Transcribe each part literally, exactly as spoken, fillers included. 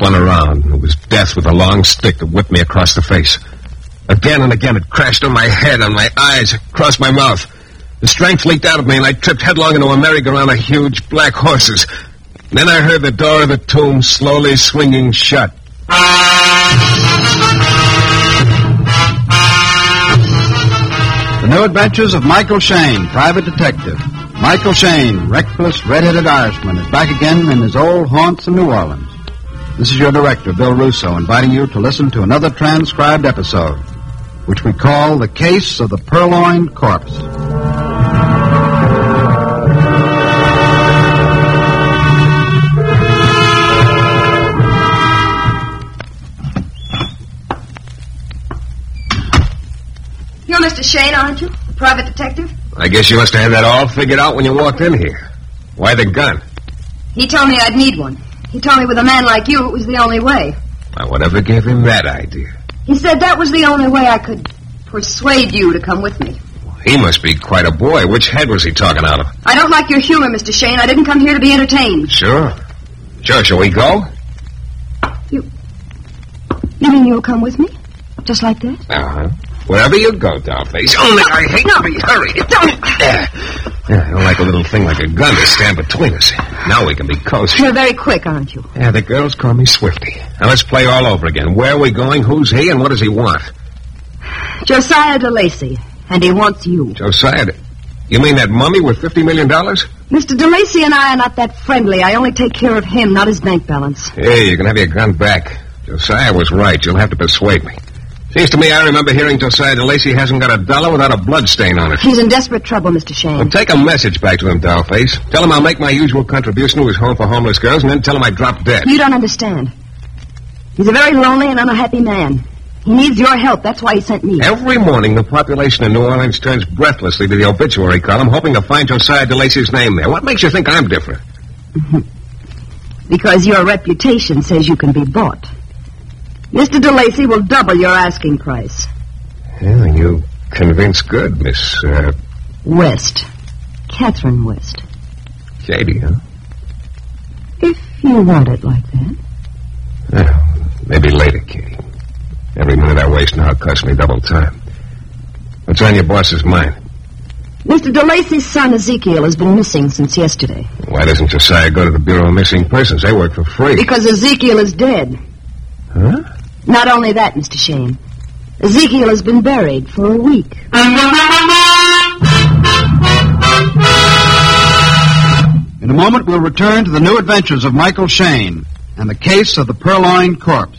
spun around. It was death with a long stick that whipped me across the face. Again and again it crashed on my head, on my eyes, across my mouth. The strength leaked out of me, and I tripped headlong into a merry-go-round of huge black horses. Then I heard the door of the tomb slowly swinging shut. The New Adventures of Michael Shayne, Private Detective. Michael Shayne, reckless, red-headed Irishman, is back again in his old haunts in New Orleans. This is your director, Bill Russo, inviting you to listen to another transcribed episode, which we call The Case of the Purloined Corpse. You're Mister Shayne, aren't you? The private detective? I guess you must have had that all figured out when you walked in here. Why the gun? He told me I'd need one. He told me with a man like you, it was the only way. Now, whatever gave him that idea? He said that was the only way I could persuade you to come with me. He must be quite a boy. Which head was he talking out of? I don't like your humor, Mister Shayne. I didn't come here to be entertained. Sure. Sure, shall we go? You... You mean you'll come with me? Just like that? Uh-huh. Wherever you go, Dollface. Only no, I hate no. to be hurried. Don't... There. Yeah, I don't like a little thing like a gun to stand between us. Now we can be kosher. You're very quick, aren't you? Yeah, the girls call me Swifty. Now let's play all over again. Where are we going? Who's he? And what does he want? Josiah DeLacy. And he wants you. Josiah? You mean that mummy with fifty million dollars? Mister DeLacy and I are not that friendly. I only take care of him, not his bank balance. Hey, you can have your gun back. Josiah was right. You'll have to persuade me. Seems to me I remember hearing Josiah DeLacy hasn't got a dollar without a blood stain on it. He's in desperate trouble, Mister Shayne. Well, take a message back to him, Dollface. Tell him I'll make my usual contribution to his home for homeless girls, and then tell him I dropped dead. You don't understand. He's a very lonely and unhappy man. He needs your help. That's why he sent me. Every morning, the population in New Orleans turns breathlessly to the obituary column, hoping to find Josiah DeLacy's name there. What makes you think I'm different? Because your reputation says you can be bought. Mister DeLacy will double your asking price. Yeah, you convince good, Miss, uh... West. Catherine West. Katie, huh? If you want it like that. Well, maybe later, Katie. Every minute I waste now costs me double time. What's on your boss's mind? Mister DeLacy's son, Ezekiel, has been missing since yesterday. Why doesn't Josiah go to the Bureau of Missing Persons? They work for free. Because Ezekiel is dead. Huh? Not only that, Mister Shayne. Ezekiel has been buried for a week. In a moment, we'll return to the new adventures of Michael Shayne and the case of the Purloined Corpse.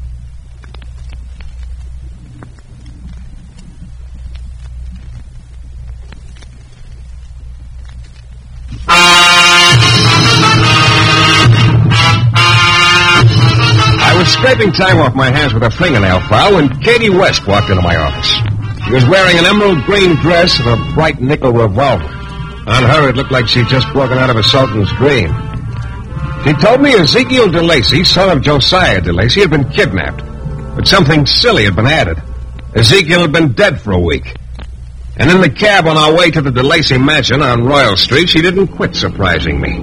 I was scraping time off my hands with a fingernail file when Katie West walked into my office. She was wearing an emerald green dress and a bright nickel revolver. On her, it looked like she'd just broken out of a sultan's dream. She told me Ezekiel DeLacy, son of Josiah DeLacy, had been kidnapped. But something silly had been added. Ezekiel had been dead for a week. And in the cab on our way to the DeLacy mansion on Royal Street, she didn't quit surprising me.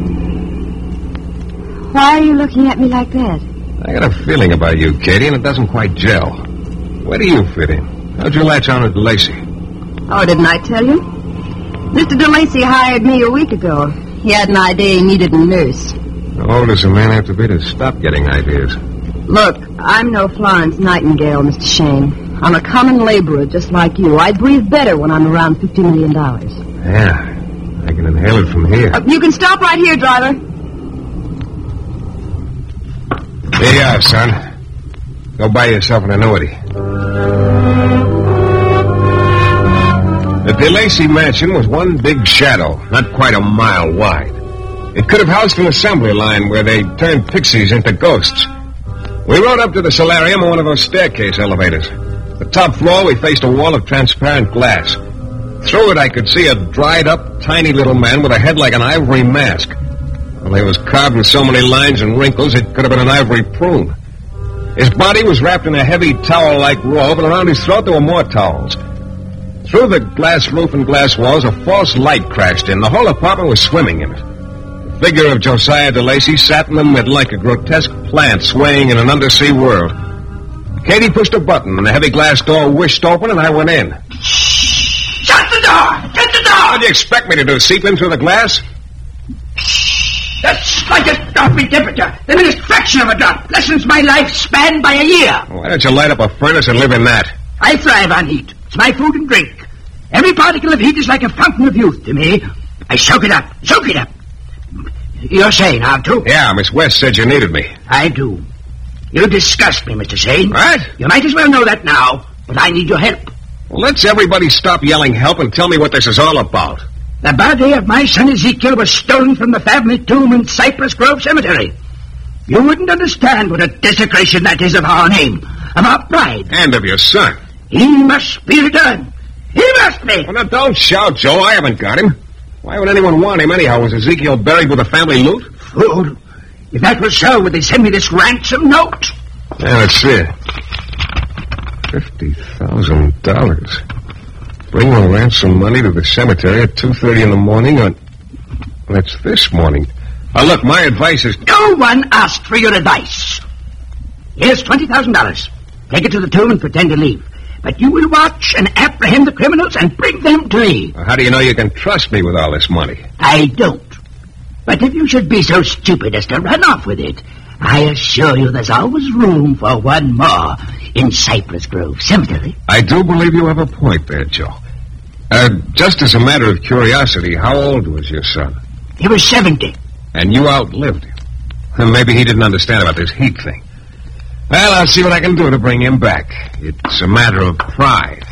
Why are you looking at me like that? I got a feeling about you, Katie, and it doesn't quite gel. Where do you fit in? How'd you latch on to DeLacy? Oh, didn't I tell you? Mister DeLacy hired me a week ago. He had an idea he needed a nurse. How old does a man have to be to stop getting ideas? Look, I'm no Florence Nightingale, Mister Shayne. I'm a common laborer just like you. I breathe better when I'm around fifty million dollars. Yeah, I can inhale it from here. Uh, you can stop right here, driver. Here you are, son. Go buy yourself an annuity. The DeLacy mansion was one big shadow, not quite a mile wide. It could have housed an assembly line where they turned pixies into ghosts. We rode up to the solarium on one of those staircase elevators. The top floor, we faced a wall of transparent glass. Through it, I could see a dried-up, tiny little man with a head like an ivory mask. Well, he was carved in so many lines and wrinkles, it could have been an ivory prune. His body was wrapped in a heavy towel-like robe, and around his throat there were more towels. Through the glass roof and glass walls, a false light crashed in. The whole apartment was swimming in it. figure of Josiah DeLacy sat in the middle like a grotesque plant swaying in an undersea world. Katie pushed a button, and the heavy glass door whished open, and I went in. Shut the door! Shut the door! What do you expect me to do, seep in through the glass? The slightest drop in temperature, the merest fraction of a drop, lessens my lifespan by a year. Why don't you light up a furnace and live in that? I thrive on heat. It's my food and drink. Every particle of heat is like a fountain of youth to me. I soak it up, soak it up. You're sane, aren't you? Yeah, Miss West said you needed me. I do. You disgust me, Mister Shane. What? You might as well know that now, but I need your help. Well, let's everybody stop yelling help and tell me what this is all about. The body of my son Ezekiel was stolen from the family tomb in Cypress Grove Cemetery. You wouldn't understand what a desecration that is of our name, of our pride. And of your son. He must be returned. He must be. Well, now, don't shout, Joe. I haven't got him. Why would anyone want him anyhow? Was Ezekiel buried with the family loot? Fool. If that was so, would they send me this ransom note? Yeah, let's see it. Fifty thousand dollars. Bring the ransom money to the cemetery at two thirty in the morning on... That's this morning. Now, look, my advice is... No one asked for your advice. Here's twenty thousand dollars. Take it to the tomb and pretend to leave. But you will watch and apprehend the criminals and bring them to me. Well, how do you know you can trust me with all this money? I don't. But if you should be so stupid as to run off with it, I assure you there's always room for one more in Cypress Grove Cemetery. I do believe you have a point there, Joe. Uh, just as a matter of curiosity, how old was your son? He was seventy. And you outlived him. Well, maybe he didn't understand about this heat thing. Well, I'll see what I can do to bring him back. It's a matter of pride.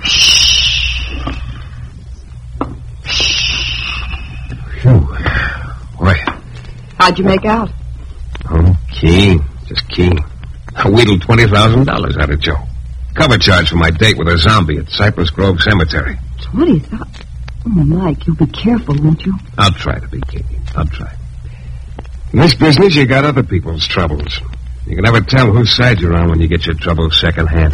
Phew. Boy. How'd you make out? Oh, keen. Just keen. I wheedled twenty thousand dollars out of Joe. Cover charge for my date with a zombie at Cypress Grove Cemetery. Twenty thousand? Oh, Mike, you'll be careful, won't you? I'll try to be, Katie. I'll try. In this business, you got other people's troubles. You can never tell whose side you're on when you get your troubles secondhand.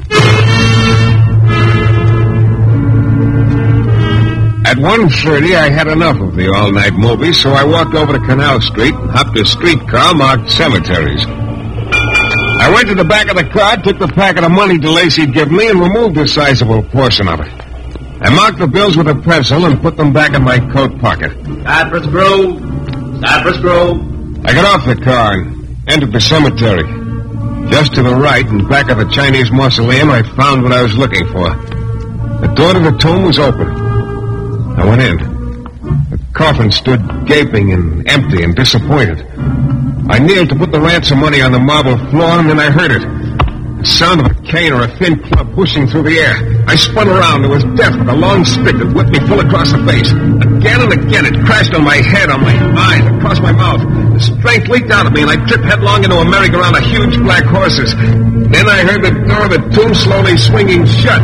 At one thirty, I had enough of the all-night movie, so I walked over to Canal Street and hopped a streetcar marked cemeteries. I went to the back of the car, took the packet of money DeLacy'd given me, and removed a sizable portion of it. I marked the bills with a pencil and put them back in my coat pocket. Cypress Grove. Cypress Grove. I got off the car and entered the cemetery. Just to the right, in back of the Chinese mausoleum, I found what I was looking for. The door to the tomb was open. I went in. The coffin stood gaping and empty and disappointed. I kneeled to put the ransom money on the marble floor, and then I heard it. The sound of a cane or a thin club whooshing through the air. I spun around. It was death with a long stick that whipped me full across the face. Again and again, it crashed on my head, on my eyes, across my mouth. The strength leaked out of me, and I tripped headlong into a merry-go-round of huge black horses. Then I heard the door of the tomb slowly swinging shut.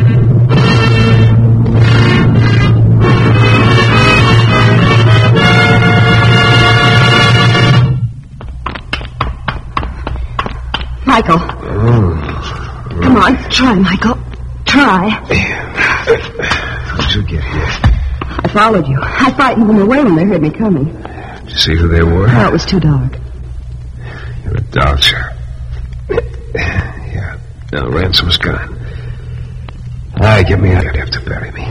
Michael. Oh. Come on, try, Michael. Try. How'd you get here? I followed you. I frightened them away when they heard me coming. Did you see who they were? Oh, it was too dark. You're a dodger. Yeah. Now, Ransom's gone. All right, get me out of here to bury me.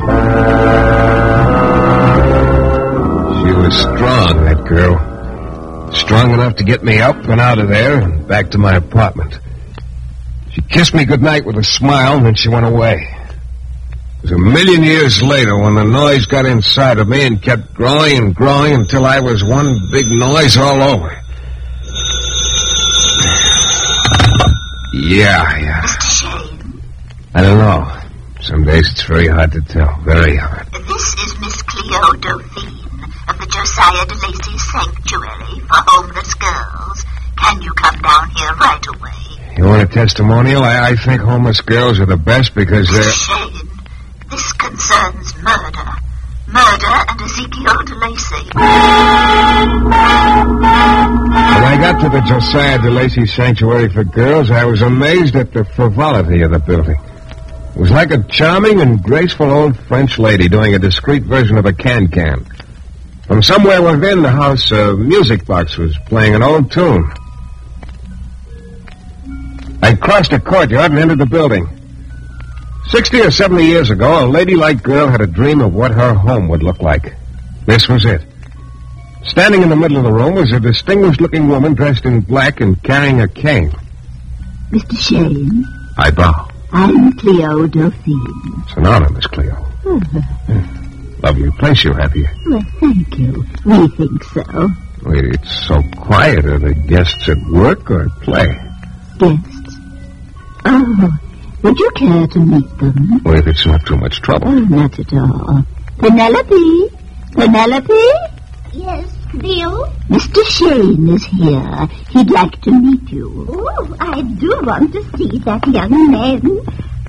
She was strong, that girl. Strong enough to get me up and out of there and back to my apartment. She kissed me goodnight with a smile, and then she went away. It was a million years later when the noise got inside of me and kept growing and growing until I was one big noise all over. Yeah, yeah. Mister Shane. I don't know. Some days it's very hard to tell. Very hard. This is Miss Cleo Dauphine of the Josiah DeLacy Sanctuary for Homeless Girls. Can you come down here right away? You want a testimonial? I, I think homeless girls are the best because they're... Shane, this concerns murder. Murder and Ezekiel DeLacy. When I got to the Josiah DeLacy Sanctuary for Girls, I was amazed at the frivolity of the building. It was like a charming and graceful old French lady doing a discreet version of a can-can. From somewhere within the house, a music box was playing an old tune. I crossed a courtyard and entered the building. Sixty or seventy years ago, a ladylike girl had a dream of what her home would look like. This was it. Standing in the middle of the room was a distinguished-looking woman dressed in black and carrying a cane. Mister Shane. I bow. I'm Cleo Dauphine. It's an honor, Miss Cleo. Lovely place you have here. Well, thank you. We think so. Wait, it's so quiet. Are the guests at work or at play? Guests? Oh, would you care to meet them? Well, if it's not too much trouble. Oh, not at all. Penelope? Penelope? Yes, Cleo? Mister Shane is here. He'd like to meet you. Oh, I do want to see that young man.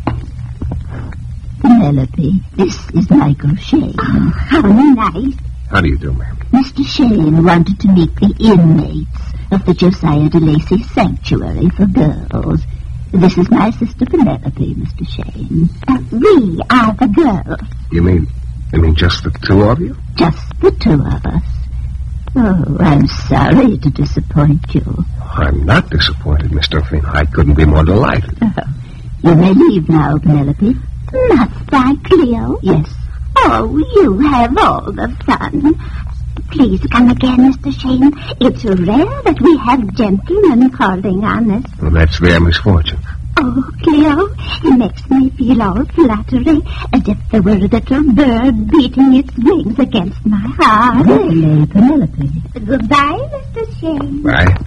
Penelope, this is Michael Shane. Oh, how nice. How do you do, ma'am? Mister Shane wanted to meet the inmates of the Josiah DeLacy Sanctuary for Girls. This is my sister Penelope, Mister Shane. Uh, we are the girls. You mean, you mean just the two of you? Just the two of us. Oh, I'm sorry to disappoint you. I'm not disappointed, Miss Dauphine. I couldn't be more delighted. Oh, you may leave now, Penelope. Must I, Cleo? Yes. Oh, you have all the fun. Please come again, Mister Shane. It's rare that we have gentlemen calling on us. Well, that's their misfortune. Oh, Cleo, it makes me feel all fluttery, as if there were a little bird beating its wings against my heart. Really, Penelope. Goodbye, Mister Shane. Bye.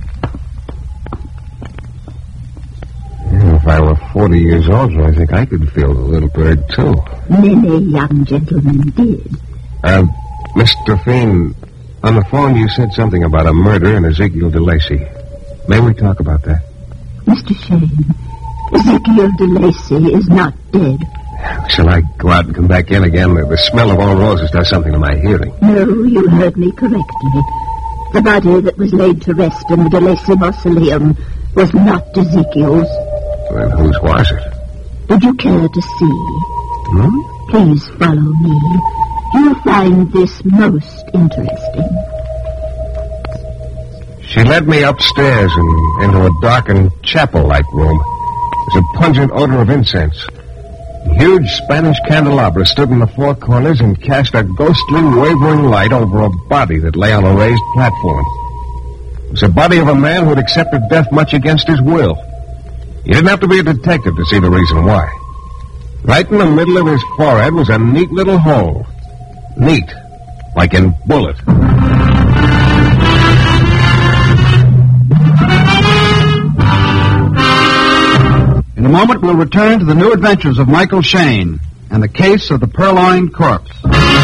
Yeah, if I were forty years old, I think I could feel the little bird, too. Many young gentlemen did. Uh, Miss Dauphine, on the phone you said something about a murder in Ezekiel DeLacy. May we talk about that? Mister Shane, Ezekiel DeLacy is not dead. Shall I go out and come back in again? The, the smell of old roses does something to my hearing. No, you heard me correctly. The body that was laid to rest in the DeLacy mausoleum was not Ezekiel's. Then whose was it? Would you care to see? Hmm? Please follow me. You'll find this most interesting. She led me upstairs and into a darkened chapel-like room. There was a pungent odor of incense. Huge Spanish candelabra stood in the four corners and cast a ghostly, wavering light over a body that lay on a raised platform. It was the body of a man who had accepted death much against his will. You didn't have to be a detective to see the reason why. Right in the middle of his forehead was a neat little hole. Neat, like in bullet. In a moment, we'll return to the new adventures of Michael Shane and the case of the purloined corpse.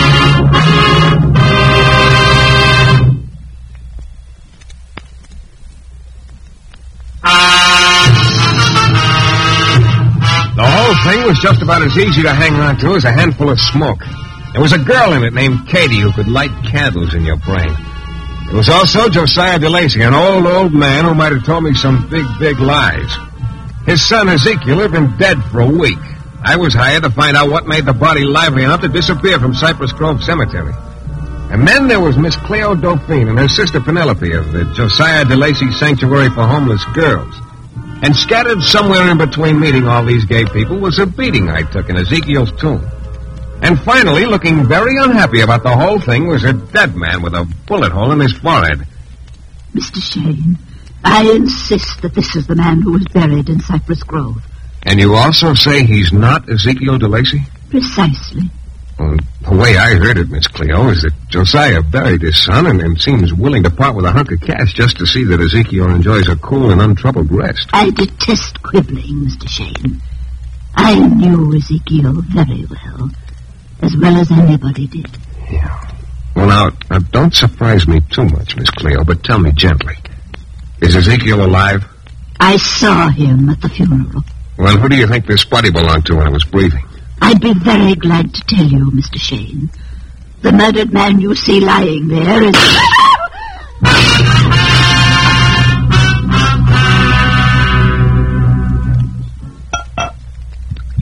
The whole thing was just about as easy to hang on to as a handful of smoke. There was a girl in it named Katie who could light candles in your brain. There was also Josiah DeLacy, an old, old man who might have told me some big, big lies. His son Ezekiel had been dead for a week. I was hired to find out what made the body lively enough to disappear from Cypress Grove Cemetery. And then there was Miss Cleo Dauphine and her sister Penelope of the Josiah DeLacy Sanctuary for Homeless Girls. And scattered somewhere in between meeting all these gay people was a beating I took in Ezekiel's tomb. And finally, looking very unhappy about the whole thing, was a dead man with a bullet hole in his forehead. Mister Shane, I insist that this is the man who was buried in Cypress Grove. And you also say he's not Ezekiel DeLacy? Precisely. Well, the way I heard it, Miss Cleo, is that Josiah buried his son and, and seems willing to part with a hunk of cash just to see that Ezekiel enjoys a cool and untroubled rest. I detest quibbling, Mister Shane. I knew Ezekiel very well, as well as anybody did. Yeah. Well, now, now, don't surprise me too much, Miss Cleo, but tell me gently. Is Ezekiel alive? I saw him at the funeral. Well, who do you think this body belonged to when it was breathing? I'd be very glad to tell you, Mister Shane. The murdered man you see lying there is...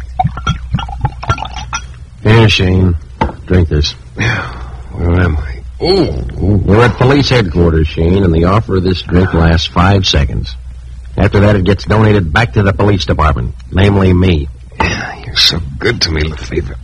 Here, Shane. Drink this. Yeah, where am I? Oh. We're at police headquarters, Shane, and the offer of this drink lasts five seconds. After that, it gets donated back to the police department, namely me. Yeah, you're so good to me, Lefevre.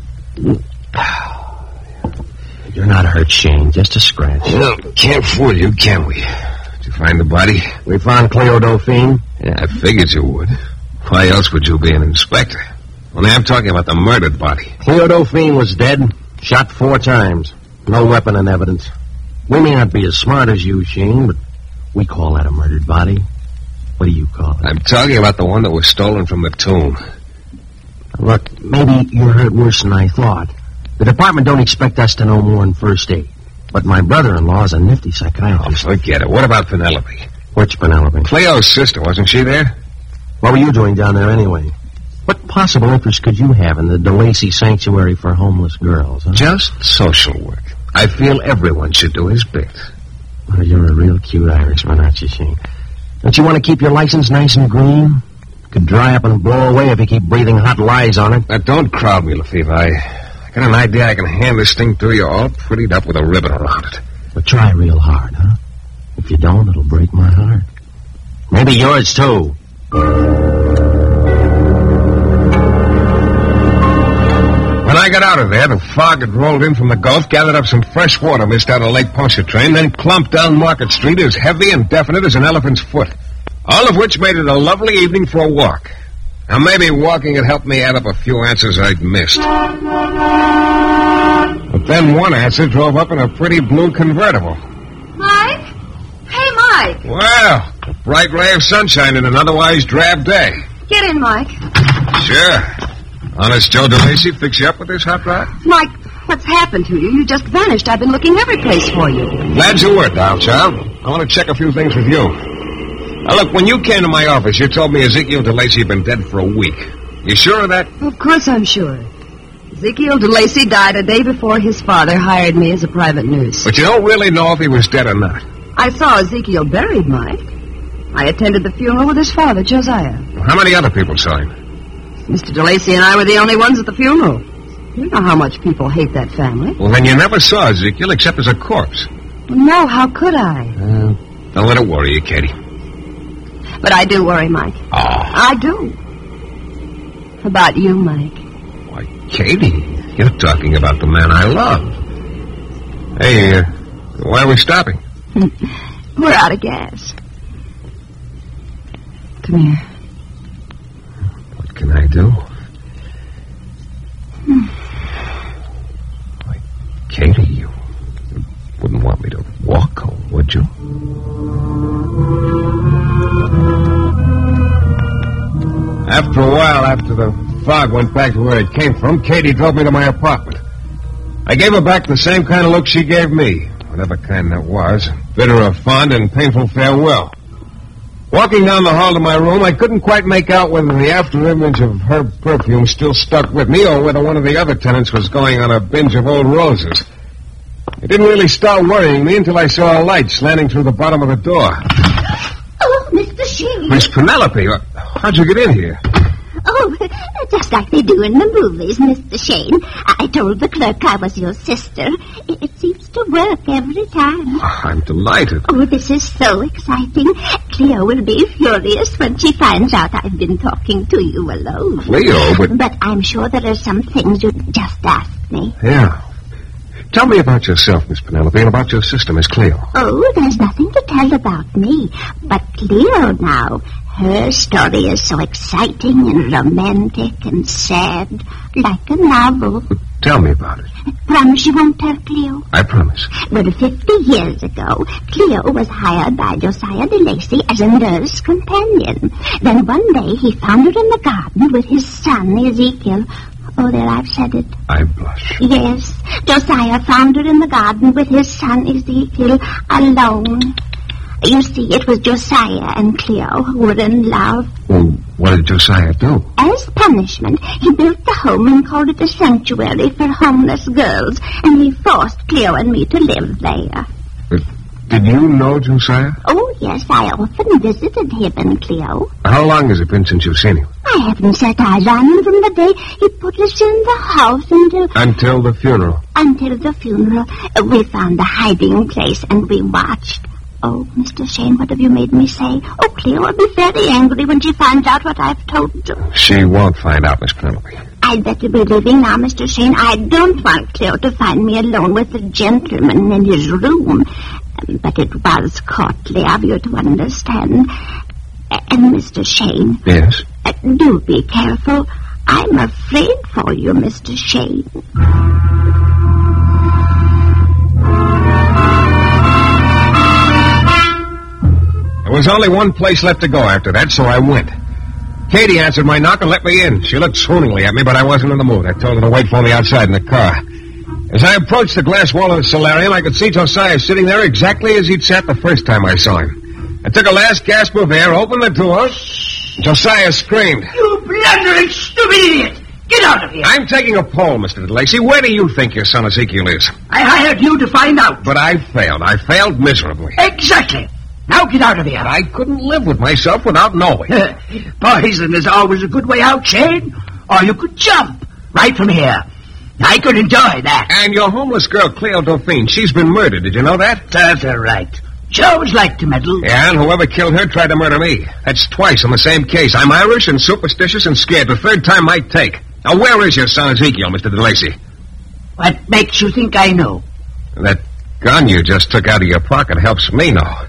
You're not hurt, Shane, just a scratch. No, can't fool you, can we? Did you find the body? We found Cleo Dauphine. Yeah, I figured you would. Why else would you be an inspector? Only I'm talking about the murdered body. Cleo Dauphine was dead, shot four times. No weapon and evidence. We may not be as smart as you, Shane, but we call that a murdered body. What do you call it? I'm talking about the one that was stolen from the tomb. Look, maybe you're hurt worse than I thought. The department don't expect us to know more than first aid. But my brother-in-law's a nifty psychiatrist. Oh, forget it. What about Penelope? Which Penelope? Cleo's sister, wasn't she there? What were you doing down there anyway? What possible interest could you have in the DeLacy Sanctuary for Homeless Girls? Huh? Just social work. I feel everyone should do his bit. Well, you're a real cute Irishman, aren't you, Shane? Don't you want to keep your license nice and green? Could dry up and blow away if you keep breathing hot lies on it. Now, don't crowd me, Lefevre. I, I got an idea I can hand this thing to you all prettied up with a ribbon around it. But try real hard, huh? If you don't, it'll break my heart. Maybe yours, too. When I got out of there, the fog had rolled in from the Gulf, gathered up some fresh water mist out of Lake Pontchartrain, then clumped down Market Street as heavy and definite as an elephant's foot. All of which made it a lovely evening for a walk. Now, maybe walking had helped me add up a few answers I'd missed. But then one answer drove up in a pretty blue convertible. Mike? Hey, Mike. Well, a bright ray of sunshine in an otherwise drab day. Get in, Mike. Sure. Honest Joe DeLacy fix you up with this hot rod? Mike, what's happened to you? You just vanished. I've been looking every place for you. Glad you were, doll child. I want to check a few things with you. Now, look, when you came to my office, you told me Ezekiel DeLacy had been dead for a week. You sure of that? Of course I'm sure. Ezekiel DeLacy died a day before his father hired me as a private nurse. But you don't really know if he was dead or not. I saw Ezekiel buried, Mike. I attended the funeral with his father, Josiah. How many other people saw him? Mister DeLacy and I were the only ones at the funeral. You know how much people hate that family. Well, then you never saw Ezekiel except as a corpse. No, how could I? Uh, don't let it worry you, Katie. But I do worry, Mike. Oh. I do. About you, Mike. Why, Katie, you're talking about the man I love. Hey, uh, why are we stopping? We're out of gas. Come here. What can I do? Why, Katie, you wouldn't want me to walk home, would you? After a while, after the fog went back to where it came from, Katie drove me to my apartment. I gave her back the same kind of look she gave me, whatever kind that was, bitter of fond and painful farewell. Walking down the hall to my room, I couldn't quite make out whether the after-image of her perfume still stuck with me or whether one of the other tenants was going on a binge of old roses. It didn't really start worrying me until I saw a light slanting through the bottom of the door. Oh, Mister Sheen. Miss Penelope, how'd you get in here? Oh, just like they do in the movies, Mister Shane. I told the clerk I was your sister. It, it seems to work every time. Oh, I'm delighted. Oh, this is so exciting. Cleo will be furious when she finds out I've been talking to you alone. Cleo, but... But I'm sure there are some things you just asked me. Yeah. Tell me about yourself, Miss Penelope, and about your sister, Miss Cleo. Oh, there's nothing to tell about me. But Cleo now, her story is so exciting and romantic and sad, like a novel. Tell me about it. Promise you won't tell Cleo? I promise. Well, fifty years ago, Cleo was hired by Josiah DeLacy as a nurse companion. Then one day he found her in the garden with his son, Ezekiel. Oh, there, I've said it. I blush. Yes, Josiah found her in the garden with his son Ezekiel alone. You see, it was Josiah and Cleo who were in love. Well, what did Josiah do? As punishment, he built the home and called it a sanctuary for homeless girls, and he forced Cleo and me to live there. But did you know Josiah? Oh, yes, I often visited him and Cleo. How long has it been since you've seen him? I haven't set eyes on him from the day he put us in the house until... Until the funeral. Until the funeral. Uh, we found a hiding place and we watched. Oh, Mister Shane, what have you made me say? Oh, Cleo will be very angry when she finds out what I've told you. She won't find out, Miss Penelope. I'd better be leaving now, Mister Shane. I don't want Cleo to find me alone with the gentleman in his room. Um, but it was courtly of you to understand. Uh, and Mister Shane... Yes? Uh, do be careful. I'm afraid for you, Mister Shane. There was only one place left to go after that, so I went. Katie answered my knock and let me in. She looked swooningly at me, but I wasn't in the mood. I told her to wait for me outside in the car. As I approached the glass wall of the solarium, I could see Josiah sitting there exactly as he'd sat the first time I saw him. I took a last gasp of air, opened the door. Josiah screamed. You blundering, stupid idiot! Get out of here! I'm taking a poll, Mister DeLacy. Where do you think your son Ezekiel is? I hired you to find out. But I failed. I failed miserably. Exactly. Now get out of here. I couldn't live with myself without knowing. Poison is always a good way out, Shane. Or you could jump right from here. I could enjoy that. And your homeless girl, Cleo Dauphine, she's been murdered. Did you know that? Serves her right. She always liked to meddle. Yeah, and whoever killed her tried to murder me. That's twice on the same case. I'm Irish and superstitious and scared. The third time might take. Now, where is your son Ezekiel, Mister DeLacy? What makes you think I know? That gun you just took out of your pocket helps me know.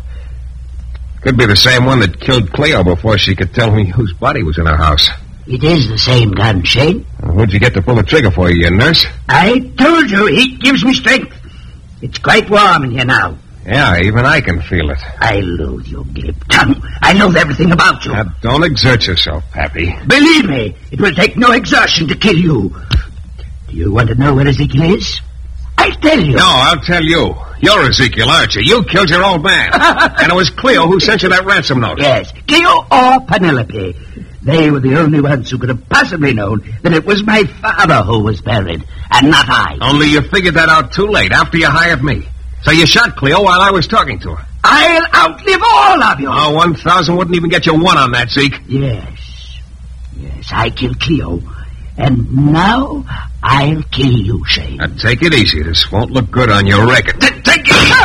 Could be the same one that killed Cleo before she could tell me whose body was in her house. It is the same gun, Shane. Well, who'd you get to pull the trigger for you, nurse? I told you, heat gives me strength. It's quite warm in here now. Yeah, even I can feel it. I loathe your glib tongue. I know everything about you. Now, don't exert yourself, Pappy. Believe me, it will take no exertion to kill you. Do you want to know where Ezekiel is? I'll tell you. No, I'll tell you. You're Ezekiel, aren't you? You killed your old man. And it was Cleo who sent you that ransom note. Yes, Cleo or Penelope. They were the only ones who could have possibly known that it was my father who was buried, and not I. Only you figured that out too late, after you hired me. So you shot Cleo while I was talking to her. I'll outlive all of you. Oh, one thousand wouldn't even get you one on that, Zeke. Yes. Yes, I killed Cleo. And now I'll kill you, Shane. Now, take it easy. This won't look good on your record. T- take it easy.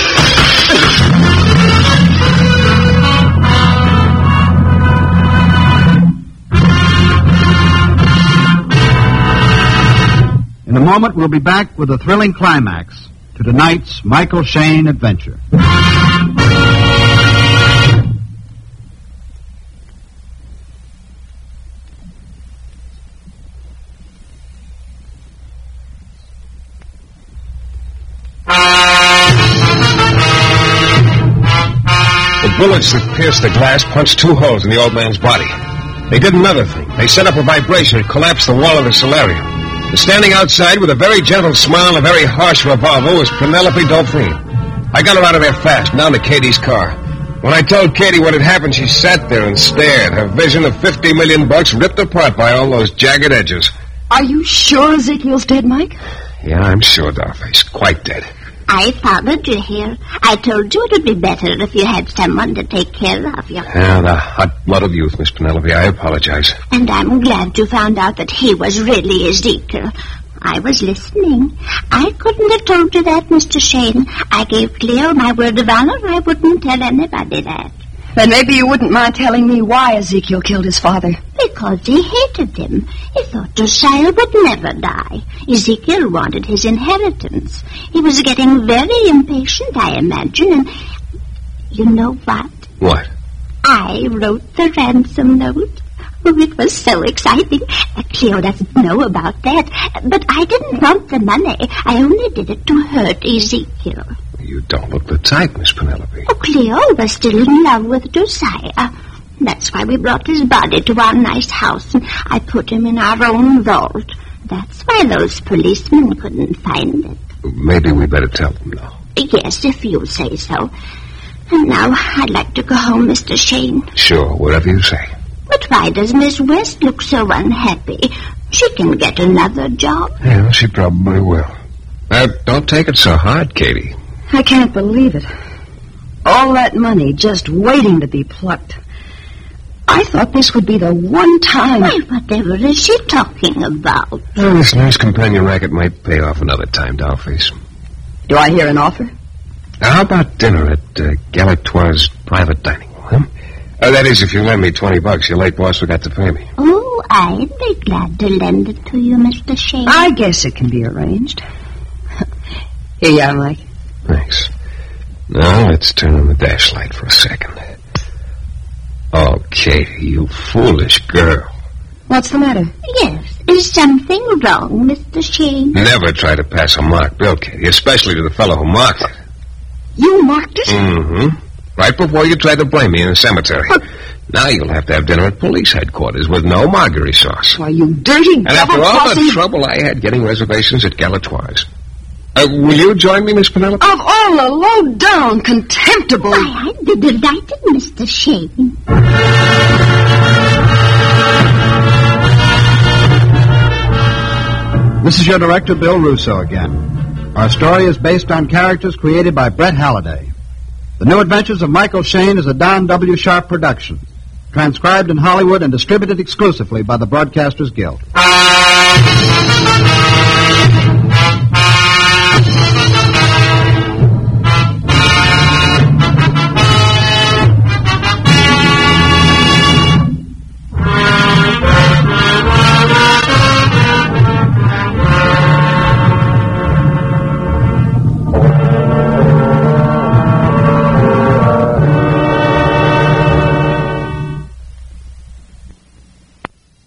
In a moment, we'll be back with a thrilling climax to tonight's Michael Shayne adventure. The bullets that pierced the glass punched two holes in the old man's body. They did another thing. They set up a vibration that collapsed the wall of the solarium. And standing outside with a very gentle smile and a very harsh revolver was Penelope Dauphine. I got her out of there fast, down to Katie's car. When I told Katie what had happened, she sat there and stared, her vision of fifty million bucks ripped apart by all those jagged edges. Are you sure Ezekiel's dead, Mike? Yeah, I'm sure, Dollface. Quite dead. I followed you here. I told you it would be better if you had someone to take care of you. Yeah, the hot blood of youth, Miss Penelope. I apologize. And I'm glad you found out that he was really Ezekiel. I was listening. I couldn't have told you that, Mister Shane. I gave Cleo my word of honor. I wouldn't tell anybody that. Then maybe you wouldn't mind telling me why Ezekiel killed his father. Because he hated him. He thought Josiah would never die. Ezekiel wanted his inheritance. He was getting very impatient, I imagine, and you know what? What? I wrote the ransom note. Oh, it was so exciting. Uh, Cleo doesn't know about that. But I didn't want the money. I only did it to hurt Ezekiel. You don't look the type, Miss Penelope. Oh, Cleo was still in love with Josiah. That's why we brought his body to our nice house, and I put him in our own vault. That's why those policemen couldn't find it. Maybe we better tell them now. Yes, if you say so. And now I'd like to go home, Mister Shane. Sure, whatever you say. But why does Miss West look so unhappy? She can get another job. Yeah, she probably will. Now, don't take it so hard, Katie. I can't believe it. All that money just waiting to be plucked. I thought this would be the one time. Why, whatever is she talking about? Well, this nurse companion racket might pay off another time, Dollface. Do I hear an offer? Now, how about dinner at uh, Galatoire's private dining room, huh? Uh, that is, if you lend me twenty bucks, your late boss forgot to pay me. Oh, I'd be glad to lend it to you, Mister Shane. I guess it can be arranged. Here you are, Mike. Thanks. Now, let's turn on the dash light for a second. Okay, you foolish girl. What's the matter? Yes, is something wrong, Mister Shane? Never try to pass a marked bill, Katie, especially to the fellow who marked it. You marked it? Mm-hmm. Right before you tried to blame me in the cemetery. But now you'll have to have dinner at police headquarters with no marguerite sauce. Why, you dirty And after all double-crossing... the trouble I had getting reservations at Galatoire's. Uh, will you join me, Miss Penelope? Of all the low-down, contemptible... Why, I'd be delighted, Mister Shane. This is your director, Bill Russo, again. Our story is based on characters created by Brett Halliday. The New Adventures of Michael Shayne is a Don W. Sharp production, transcribed in Hollywood and distributed exclusively by the Broadcasters Guild.